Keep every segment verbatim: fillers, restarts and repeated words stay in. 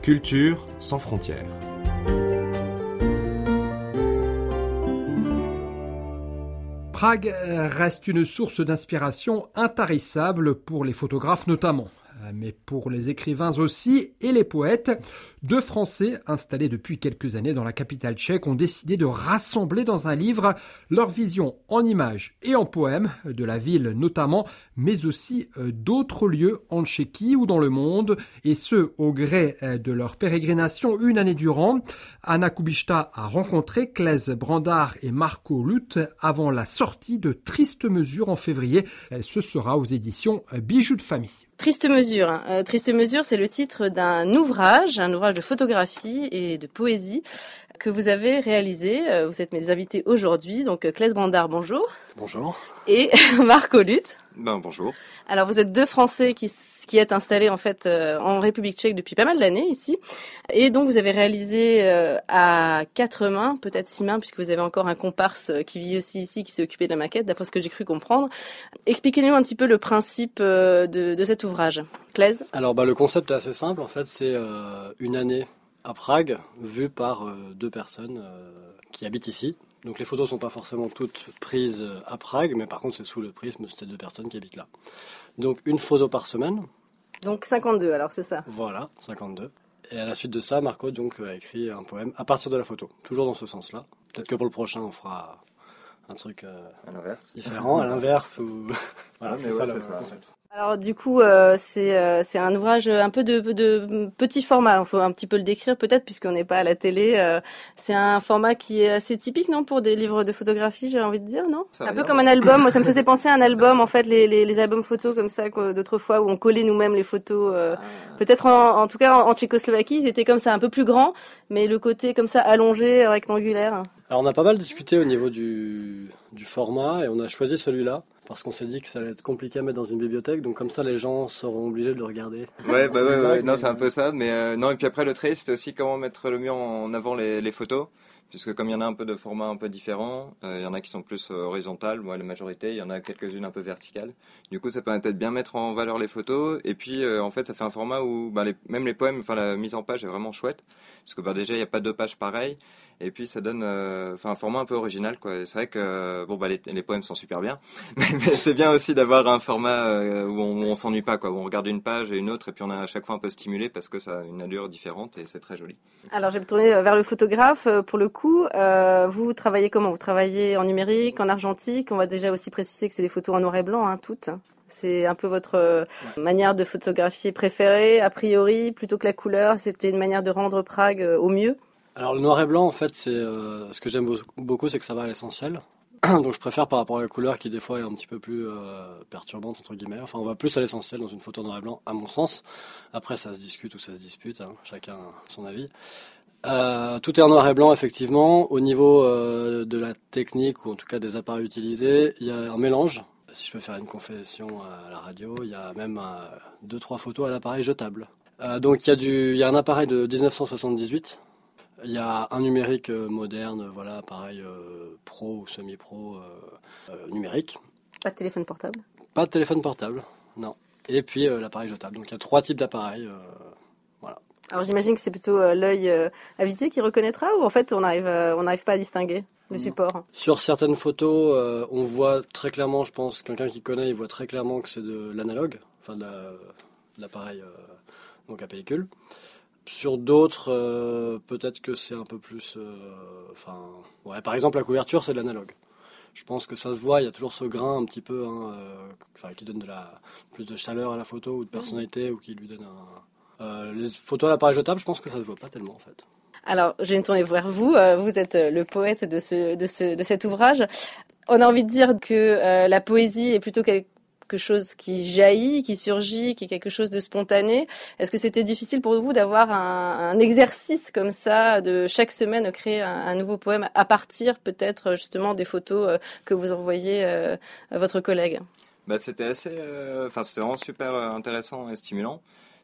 Culture sans frontières. Prague reste une source d'inspiration intarissable pour les photographes notamment, mais pour les écrivains aussi et les poètes. Deux Français installés depuis quelques années dans la capitale tchèque ont décidé de rassembler dans un livre leur vision en images et en poèmes de la ville notamment, mais aussi d'autres lieux en Tchéquie ou dans le monde, et ce au gré de leur pérégrination une année durant. Anna Kubishta a rencontré Claes Brandard et Marco Luth avant la sortie de Triste Mesure en février. Ce sera aux éditions Bijoux de famille. Triste Mesure. Hein. Euh, Triste Mesure, c'est le titre d'un ouvrage, un ouvrage de photographie et de poésie que vous avez réalisé. Euh, vous êtes mes invités aujourd'hui. Donc, euh, Claes Brandard, bonjour. Bonjour. Et Marco Luth. Ben, bonjour. Alors, vous êtes deux Français qui, qui êtes installés en fait euh, en République tchèque depuis pas mal d'années ici. Et donc, vous avez réalisé euh, à quatre mains, peut-être six mains, puisque vous avez encore un comparse qui vit aussi ici, qui s'est occupé de la maquette, d'après ce que j'ai cru comprendre. Expliquez-nous un petit peu le principe euh, de, de cet ouvrage. Claes ? Alors, bah, le concept est assez simple. En fait, c'est euh, une année à Prague, vue par euh, deux personnes euh, qui habitent ici. Donc les photos sont pas forcément toutes prises à Prague, mais par contre c'est sous le prisme de ces deux personnes qui habitent là. Donc une photo par semaine. Donc cinquante-deux, alors c'est ça. Voilà, cinquante-deux. Et à la suite de ça, Marco donc a écrit un poème à partir de la photo, toujours dans ce sens-là. Peut-être que pour le prochain on fera un truc euh, à l'inverse, différent, à l'inverse ou voilà, ouais, c'est ouais, ça le ça. concept. Alors du coup, euh, c'est euh, c'est un ouvrage un peu de, de petit format. Il faut un petit peu le décrire peut-être puisqu'on n'est pas à la télé. Euh, c'est un format qui est assez typique, non, pour des livres de photographie, j'ai envie de dire, non ? Ça Un peu bien, comme ouais. un album. Moi, ça me faisait penser à un album, en fait, les les, les albums photos comme ça quoi, d'autres fois où on collait nous-mêmes les photos. Euh, Ah. Peut-être en, en tout cas en, en Tchécoslovaquie, ils étaient comme ça, un peu plus grands, mais le côté comme ça allongé, rectangulaire. Alors on a pas mal discuté au niveau du, du format et on a choisi celui-là parce qu'on s'est dit que ça allait être compliqué à mettre dans une bibliothèque, donc comme ça les gens seront obligés de le regarder. Ouais, bah C'est ouais, une ouais, blague, non, mais- c'est un peu ça, mais euh, non, et puis après le trait, c'était aussi comment mettre le mieux en avant les, les photos, puisque comme il y en a un peu de formats un peu différents, euh, il y en a qui sont plus euh, horizontales, moi la majorité, il y en a quelques-unes un peu verticales. Du coup, ça permettait de bien mettre en valeur les photos, et puis euh, en fait, ça fait un format où bah, les, même les poèmes, enfin la mise en page est vraiment chouette, parce que bah, déjà il n'y a pas deux pages pareilles, et puis ça donne, euh, enfin un format un peu original, quoi. Et c'est vrai que euh, bon bah les, les poèmes sont super bien, mais, mais c'est bien aussi d'avoir un format euh, où on, où on s'ennuie pas, quoi, où on regarde une page et une autre, et puis on est à chaque fois un peu stimulé parce que ça a une allure différente et c'est très joli. Alors, je vais me tourner vers le photographe. Pour le coup, euh, vous travaillez comment ? Vous travaillez en numérique, en argentique ? On va déjà aussi préciser que c'est des photos en noir et blanc, hein, toutes. C'est un peu votre euh, manière de photographier préférée, a priori, plutôt que la couleur. C'était une manière de rendre Prague euh, au mieux. Alors le noir et blanc en fait c'est euh, ce que j'aime beaucoup, c'est que ça va à l'essentiel. Donc je préfère par rapport à la couleur qui des fois est un petit peu plus euh, perturbante entre guillemets. Enfin on va plus à l'essentiel dans une photo noir et blanc à mon sens. Après ça se discute ou ça se dispute, hein, chacun a son avis. Euh, tout est en noir et blanc effectivement. Au niveau euh, de la technique ou en tout cas des appareils utilisés, il y a un mélange. Si je peux faire une confession à la radio, il y a même euh, deux trois photos à l'appareil jetable. Euh, donc il y a du, il y a un appareil de dix-neuf cent soixante-dix-huit. Il y a un numérique euh, moderne, voilà, pareil, euh, pro ou semi-pro euh, euh, numérique. Pas de téléphone portable. Pas de téléphone portable, non. Et puis euh, l'appareil jetable. Donc il y a trois types d'appareils, euh, voilà. Alors, j'imagine que c'est plutôt euh, l'œil euh, avisé qui reconnaîtra ou en fait, on arrive, euh, on n'arrive pas à distinguer le support ? Sur certaines photos, euh, on voit très clairement, je pense, quelqu'un qui connaît, il voit très clairement que c'est de l'analogue, enfin de, la, de l'appareil euh, donc à pellicule. Sur d'autres, euh, peut-être que c'est un peu plus... Euh, enfin, ouais, par exemple, la couverture, c'est de l'analogue. Je pense que ça se voit, il y a toujours ce grain un petit peu, hein, euh, enfin, qui donne de la, plus de chaleur à la photo ou de personnalité, mmh. ou qui lui donne un... Euh, les photos à l'appareil jetable, je pense que ça se voit pas tellement, en fait. Alors, je vais me tourner vers vous. Vous êtes le poète de, ce, de, ce, de cet ouvrage. On a envie de dire que euh, la poésie est plutôt quelque quelque chose qui jaillit, qui surgit, qui est quelque chose de spontané. Est-ce que c'était difficile pour vous d'avoir un, un exercice comme ça, de chaque semaine créer un, un nouveau poème à partir peut-être justement des photos que vous envoyez euh, à votre collègue ? Bah c'était assez, enfin euh, c'était vraiment super intéressant et stimulant.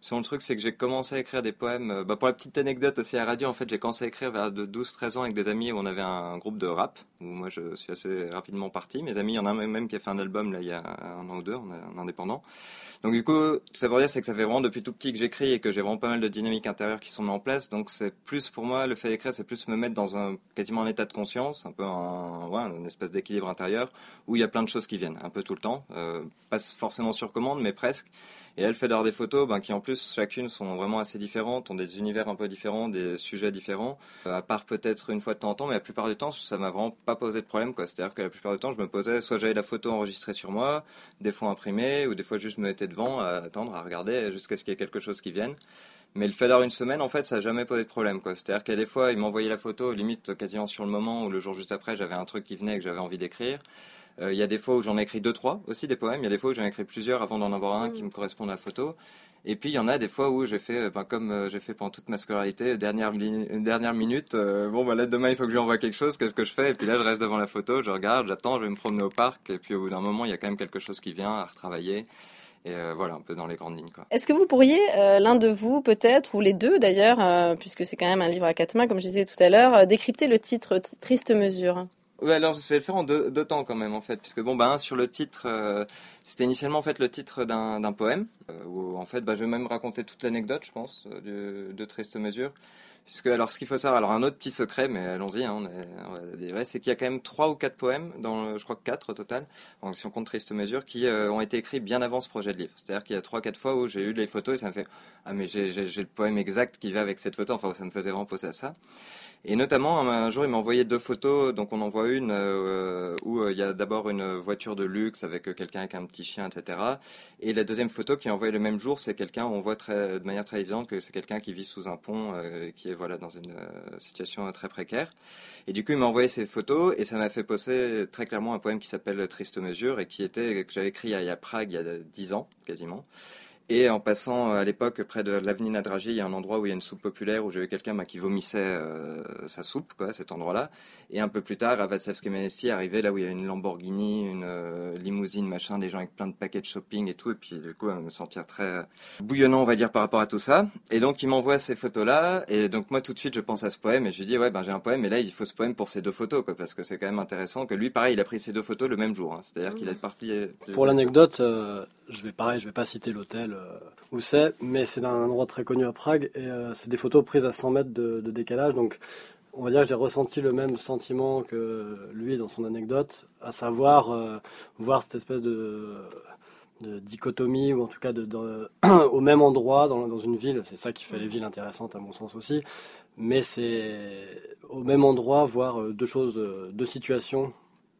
Sinon, le truc, c'est que j'ai commencé à écrire des poèmes. euh, Bah, pour la petite anecdote aussi à la radio, en fait, j'ai commencé à écrire vers de douze treize ans avec des amis où on avait un, un groupe de rap, où moi je suis assez rapidement parti. Mes amis, il y en a un même qui a fait un album là, il y a un an ou deux, en, en indépendant. Donc du coup, tout ça pour dire, c'est que ça fait vraiment depuis tout petit que j'écris et que j'ai vraiment pas mal de dynamiques intérieures qui sont mises en place. Donc c'est plus pour moi, le fait d'écrire, c'est plus me mettre dans un quasiment un état de conscience, un peu un, ouais, une espèce d'équilibre intérieur où il y a plein de choses qui viennent, un peu tout le temps, euh, pas forcément sur commande, mais presque. Et elle fait d'avoir des photos ben, qui en plus chacune sont vraiment assez différentes, ont des univers un peu différents, des sujets différents, euh, à part peut-être une fois de temps en temps, mais la plupart du temps ça m'a vraiment pas posé de problème, quoi. C'est-à-dire que la plupart du temps je me posais, soit j'avais la photo enregistrée sur moi, des fois imprimée, ou des fois juste me mettais devant à attendre, à regarder jusqu'à ce qu'il y ait quelque chose qui vienne. Mais le fait d'avoir une semaine, en fait, ça n'a jamais posé de problème, quoi. C'est-à-dire qu'à des fois, il m'envoyait la photo, limite quasiment sur le moment, ou le jour juste après, j'avais un truc qui venait et que j'avais envie d'écrire. Il euh, y a des fois où j'en ai écrit deux, trois aussi des poèmes. Il y a des fois où j'en ai écrit plusieurs avant d'en avoir un mmh. qui me corresponde à la photo. Et puis il y en a des fois où j'ai fait, ben, comme euh, j'ai fait pendant toute ma scolarité, dernière, li- dernière minute, euh, bon bah là demain il faut que je lui envoie quelque chose, qu'est-ce que je fais? Et puis là je reste devant la photo, je regarde, j'attends, je vais me promener au parc. Et puis au bout d'un moment il y a quand même quelque chose qui vient à retravailler. Et euh, voilà, un peu dans les grandes lignes, quoi. Est-ce que vous pourriez, euh, l'un de vous peut-être, ou les deux d'ailleurs, euh, puisque c'est quand même un livre à quatre mains, comme je disais tout à l'heure, euh, décrypter le titre « Triste mesure ». Oui, alors je vais le faire en deux, deux temps quand même en fait, puisque bon bah sur le titre, euh, c'était initialement en fait le titre d'un, d'un poème, euh, où en fait bah, je vais même raconter toute l'anecdote, je pense, euh, de, de Triste mesure. Puisque alors ce qu'il faut savoir, alors un autre petit secret, mais allons-y, hein, on est, on va dire vrai, c'est qu'il y a quand même trois ou quatre poèmes, dans le, je crois que quatre au total, donc si on compte Triste mesure, qui euh, ont été écrits bien avant ce projet de livre. C'est-à-dire qu'il y a trois quatre fois où j'ai eu les photos et ça me fait ah mais j'ai, j'ai, j'ai le poème exact qui va avec cette photo, enfin ça me faisait vraiment penser à ça. Et notamment, un jour, il m'a envoyé deux photos. Donc, on en voit une euh, où euh, il y a d'abord une voiture de luxe avec euh, quelqu'un avec un petit chien, et cetera. Et la deuxième photo qui est envoyée le même jour, c'est quelqu'un, on voit très, de manière très évidente que c'est quelqu'un qui vit sous un pont, euh, qui est voilà, dans une euh, situation très précaire. Et du coup, il m'a envoyé ces photos et ça m'a fait poser très clairement un poème qui s'appelle Triste mesure et qui était, que j'avais écrit à, à Prague il y a dix ans, quasiment. Et en passant à l'époque près de l'avenue Nadragi, il y a un endroit où il y a une soupe populaire où j'avais quelqu'un bah, qui vomissait euh, sa soupe, quoi, cet endroit-là. Et un peu plus tard, à Václavské náměstí, arrivé là où il y a une Lamborghini, une euh, limousine, machin, des gens avec plein de paquets de shopping et tout. Et puis du coup, à me sentir très bouillonnant, on va dire, par rapport à tout ça. Et donc, il m'envoie ces photos-là. Et donc, moi, tout de suite, je pense à ce poème et je lui dis, ouais, ben j'ai un poème. Et là, il faut ce poème pour ces deux photos, quoi, parce que c'est quand même intéressant que lui, pareil, il a pris ces deux photos le même jour. Hein. C'est-à-dire qu'il est parti. De... Pour l'anecdote. Euh... Je vais pareil, je vais pas citer l'hôtel euh, où c'est, mais c'est un endroit très connu à Prague et euh, c'est des photos prises à cent mètres de, de décalage. Donc, on va dire que j'ai ressenti le même sentiment que lui dans son anecdote, à savoir euh, voir cette espèce de, de dichotomie ou en tout cas de, de, au même endroit dans, dans une ville. C'est ça qui fait les villes intéressantes à mon sens aussi. Mais c'est au même endroit voir deux choses, deux situations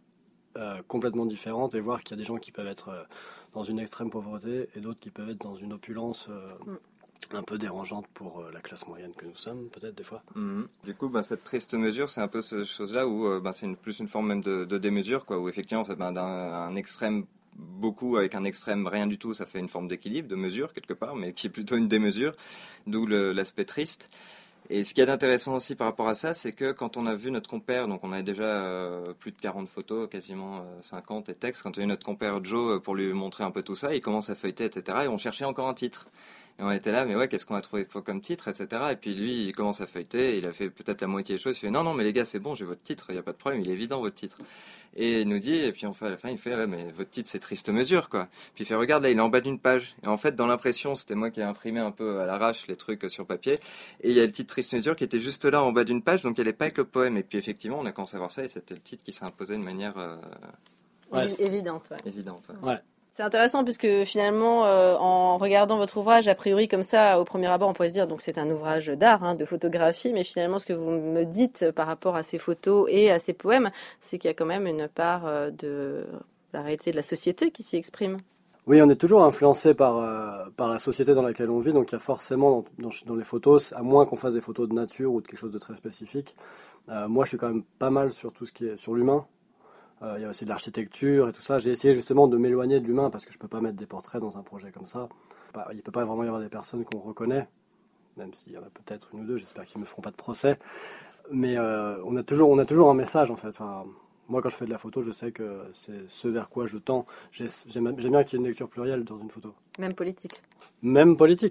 euh, complètement différentes et voir qu'il y a des gens qui peuvent être euh, dans une extrême pauvreté et d'autres qui peuvent être dans une opulence euh, mm. un peu dérangeante pour euh, la classe moyenne que nous sommes, peut-être des fois. Mmh. Du coup, bah, cette triste mesure, c'est un peu cette chose-là où euh, bah, c'est une, plus une forme même de, de démesure, quoi, où effectivement, c'est bah, d'un un extrême beaucoup avec un extrême rien du tout, ça fait une forme d'équilibre, de mesure quelque part, mais qui est plutôt une démesure, d'où le, l'aspect triste. Et ce qui est intéressant aussi par rapport à ça, c'est que quand on a vu notre compère, donc on avait déjà euh, plus de quarante photos, quasiment euh, cinquante et textes, quand on a eu notre compère Joe euh, pour lui montrer un peu tout ça, il commence à feuilleter, et cetera. Et on cherchait encore un titre. Et on était là, mais ouais, qu'est-ce qu'on a trouvé comme titre, et cetera. Et puis lui, il commence à feuilleter, il a fait peut-être la moitié des choses, il fait non, non, mais les gars, c'est bon, j'ai votre titre, il n'y a pas de problème, il est évident votre titre. Et il nous dit, et puis enfin, à la fin, il fait, ouais, mais votre titre, c'est Triste mesure, quoi. Puis il fait, regarde, là, il est en bas d'une page. Et en fait, dans l'impression, c'était moi qui ai imprimé un peu à l'arrache les trucs sur papier. Et il y a le titre Triste mesure qui était juste là en bas d'une page, donc il n'est pas avec le poème. Et puis effectivement, on a commencé à voir ça, et c'était le titre qui s'est imposé de manière euh... ouais, évidente. Ouais. Évidente. Ouais. ouais. C'est intéressant puisque finalement, euh, en regardant votre ouvrage, a priori comme ça, au premier abord, on pourrait se dire donc c'est un ouvrage d'art, hein, de photographie, mais finalement, ce que vous me dites par rapport à ces photos et à ces poèmes, c'est qu'il y a quand même une part euh, de la réalité de la société qui s'y exprime. Oui, on est toujours influencé par euh, par la société dans laquelle on vit, donc il y a forcément dans, dans, dans les photos, à moins qu'on fasse des photos de nature ou de quelque chose de très spécifique. Euh, moi, je suis quand même pas mal sur tout ce qui est sur l'humain. Euh, il y a aussi de l'architecture et tout ça. J'ai essayé justement de m'éloigner de l'humain parce que je ne peux pas mettre des portraits dans un projet comme ça. Il ne peut pas vraiment y avoir des personnes qu'on reconnaît, même s'il y en a peut-être une ou deux, j'espère qu'ils ne me feront pas de procès. Mais euh, on, a toujours, on a toujours un message en fait. Enfin, moi quand je fais de la photo, je sais que c'est ce vers quoi je tends. J'ai, j'aime, j'aime bien qu'il y ait une lecture plurielle dans une photo. Même politique. Même politique.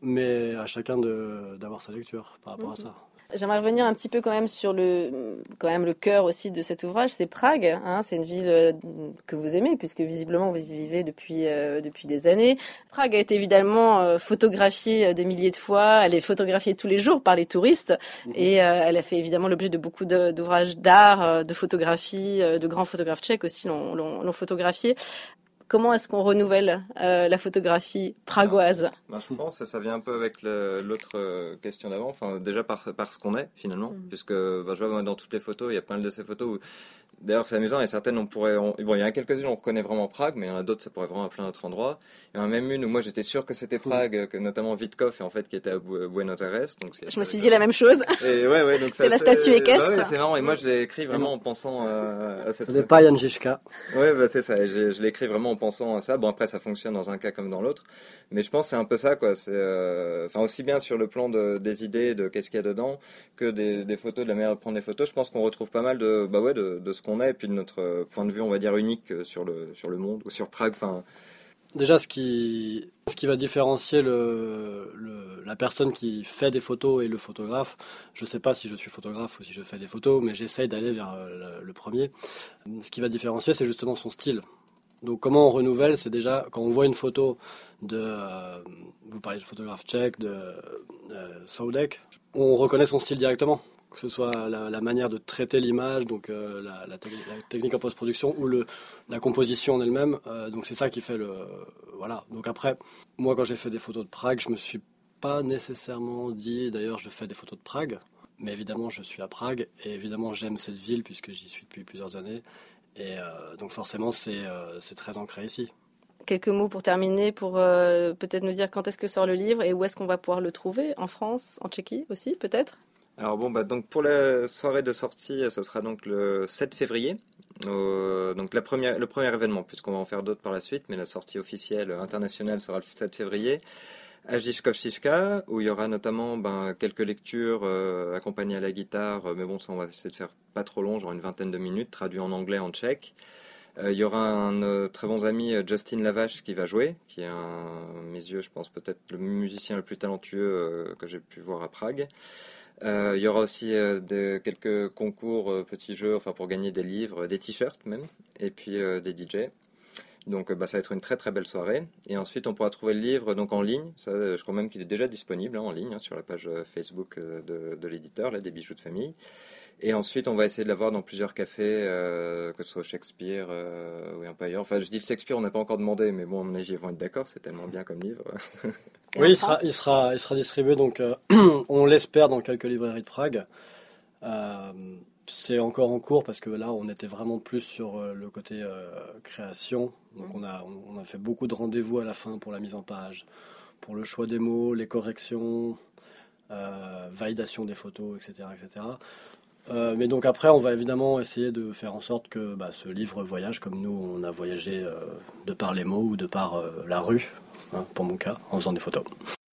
mais à chacun de, d'avoir sa lecture par rapport Mmh. à ça. J'aimerais revenir un petit peu quand même sur le, quand même le cœur aussi de cet ouvrage, c'est Prague. Hein, c'est une ville euh, que vous aimez puisque visiblement vous y vivez depuis euh, depuis des années. Prague a été évidemment euh, photographiée euh, des milliers de fois. Elle est photographiée tous les jours par les touristes mmh. et euh, elle a fait évidemment l'objet de beaucoup de, d'ouvrages d'art, euh, de photographie, euh, de grands photographes tchèques aussi l'ont, l'ont, l'ont photographiée. Comment est-ce qu'on renouvelle euh, la photographie pragoise ? Ben, je pense que ça vient un peu avec le, l'autre question d'avant, enfin, déjà par, par ce qu'on est finalement, mmh. puisque ben, je vois moi, dans toutes les photos, il y a plein de ces photos où, d'ailleurs c'est amusant, et certaines on pourrait, on, bon il y en a quelques-unes on reconnaît vraiment Prague, mais il y en a d'autres ça pourrait vraiment à plein d'autres endroits. Il y en a même une où moi j'étais sûr que c'était Prague, mmh. que notamment Witkov, et en fait qui était à Buenos Aires. Donc, je me suis dit la même chose. Et ouais, ouais, donc c'est ça, la statue c'est... équestre. Bah ouais, c'est marrant, et moi je l'ai écrit vraiment en pensant euh, à cette... Ce n'est pas Jan Žižka. Ouais, bah, c'est ça, je, je l'ai écrit vraiment en pensant à ça. Bon après ça fonctionne dans un cas comme dans l'autre, mais je pense que c'est un peu ça quoi. C'est, euh, enfin aussi bien sur le plan de, des idées, de qu'est-ce qu'il y a dedans, que des, des photos, de la manière de prendre les photos. Je pense qu'on retrouve pas mal de, bah ouais, de, de ce qu'on est et puis de notre point de vue, on va dire unique sur le sur le monde ou sur Prague. Enfin, déjà ce qui ce qui va différencier le, le la personne qui fait des photos et le photographe. Je sais pas si je suis photographe ou si je fais des photos, mais j'essaye d'aller vers le, le premier. Ce qui va différencier, c'est justement son style. Donc comment on renouvelle, c'est déjà quand on voit une photo de, euh, vous parlez de photographe tchèque, de euh, Soudek, on reconnaît son style directement, que ce soit la, la manière de traiter l'image, donc euh, la, la, te- la technique en post-production ou le, la composition en elle-même. Euh, donc c'est ça qui fait le, euh, voilà. Donc après, moi quand j'ai fait des photos de Prague, je me suis pas nécessairement dit, d'ailleurs je fais des photos de Prague, mais évidemment je suis à Prague et évidemment j'aime cette ville puisque j'y suis depuis plusieurs années. Et euh, donc forcément, c'est, euh, c'est très ancré ici. Quelques mots pour terminer, pour euh, peut-être nous dire quand est-ce que sort le livre et où est-ce qu'on va pouvoir le trouver, en France, en Tchéquie aussi, peut-être ? Alors bon, bah, donc pour la soirée de sortie, ce sera donc le sept février. Euh, donc la première, le premier événement, puisqu'on va en faire d'autres par la suite, mais la sortie officielle internationale sera le sept février. À Žižkov, où il y aura notamment ben, quelques lectures euh, accompagnées à la guitare, mais bon, ça on va essayer de faire pas trop long, genre une vingtaine de minutes, traduit en anglais, en tchèque. Euh, il y aura un euh, très bon ami, Justin Lavache, qui va jouer, qui est, un, à mes yeux, je pense, peut-être le musicien le plus talentueux euh, que j'ai pu voir à Prague. Euh, il y aura aussi euh, de, quelques concours, euh, petits jeux, enfin pour gagner des livres, des t-shirts même, et puis euh, des D J. Donc bah, ça va être une très très belle soirée. Et ensuite on pourra trouver le livre donc en ligne. Ça, je crois même qu'il est déjà disponible hein, en ligne hein, sur la page Facebook de, de l'éditeur, là, des bijoux de famille. Et ensuite on va essayer de l'avoir dans plusieurs cafés, euh, que ce soit Shakespeare euh, ou un peu ailleurs. Enfin je dis Shakespeare, on n'a pas encore demandé, mais bon à mon avis ils vont être d'accord, c'est tellement bien comme livre. Oui, il sera, il sera, il sera distribué donc euh, on l'espère dans quelques librairies de Prague. Euh, C'est encore en cours parce que là, on était vraiment plus sur euh, le côté euh, création. Donc, on a, on a fait beaucoup de rendez-vous à la fin pour la mise en page, pour le choix des mots, les corrections, euh, validation des photos, et cetera, et cetera. Euh, mais donc après, on va évidemment essayer de faire en sorte que bah, ce livre voyage comme nous, on a voyagé euh, de par les mots ou de par euh, la rue, hein, pour mon cas, en faisant des photos.